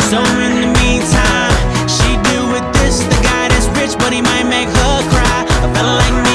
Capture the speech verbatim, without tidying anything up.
So in the meantime, she do with this the guy that's rich, but he might make her cry. A fella like me